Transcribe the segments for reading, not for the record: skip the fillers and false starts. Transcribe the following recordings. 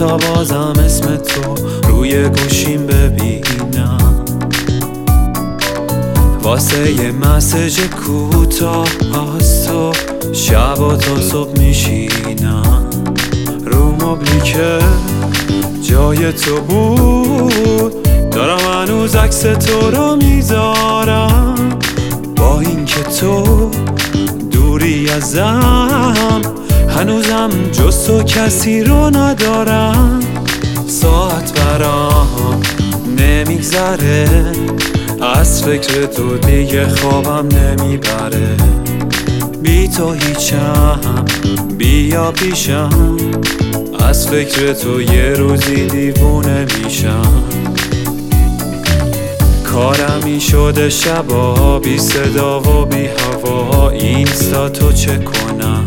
تا بازم اسم تو روی گوشیم ببینم، واسه یه مسیج کوتاه از تو شب و تا صبح میشینم. رو مبلی که جای تو بود دارم هنوز عکس تو رو میذارم، با این که تو دوری ازم هنوزم جز تو کسی رو ندارم. ساعت برام نمیگذره از فکر تو، دیگه خوابم نمیبره. بی تو هیچم، بیا پیشم، از فکر تو یه روزی دیوونه میشم. کارم این شده شبا بی صدا و بی هوا اینستا تو چه کنم،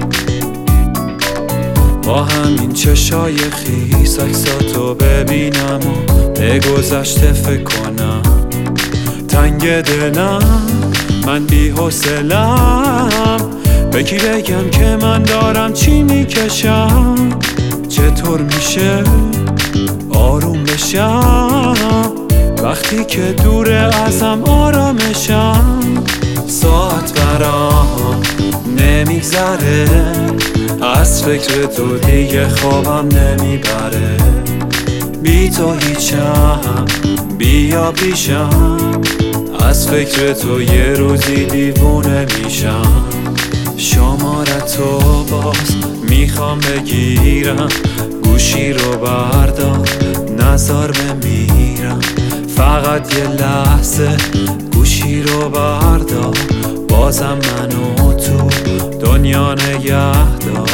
با همین چشای خیس عکساتو ببینم و به گذشته فکر کنم. تنگ دلم من بی حوصله‌ام، به کی بگم که من دارم چی میکشم؟ چطور میشه آروم بشم وقتی که دور ازم آرامشم؟ ساعت برام نمیگذره از فکر تو، دیگه خوابم نمیبره. بی تو هیچم، بیا پیشم، از فکر تو یه روزی دیوونه میشم. شمارتو باز میخوام بگیرم، گوشی رو بردار نزار بمیرم. فقط یه لحظه گوشی رو بردار، بازم منو تو دنیا نگه دار.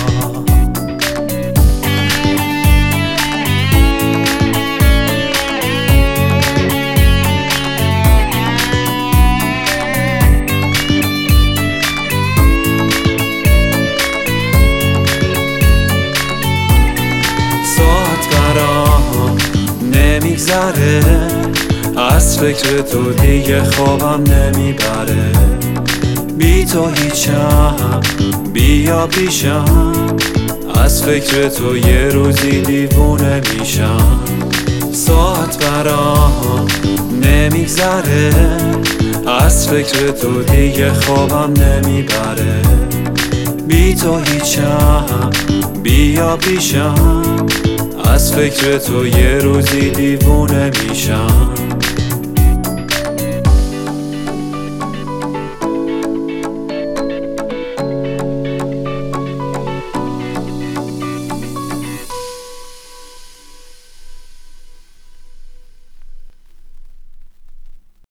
نمیگذره از فکر تو، دیگه خوابم نمیبره. بی تو هیچم، بیا پیشم، از فکر تو یه روزی دیوونه میشم. ساعت برام نمیگذره از فکر تو، دیگه خوابم نمیبره. بی تو هیچم، بیا پیشم، از فکر تو یه روزی دیوونه میشم.